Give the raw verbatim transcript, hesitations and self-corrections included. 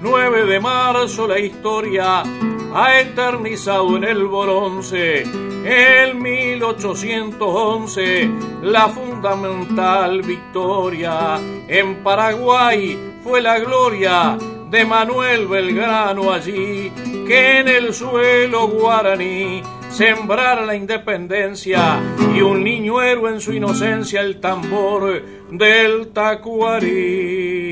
nueve de marzo la historia ha eternizado en el bronce. En mil ochocientos once la fundamental victoria. En Paraguay fue la gloria de Manuel Belgrano allí, que en el suelo guaraní sembrara la independencia y un niño héroe en su inocencia el tambor del tacuarí.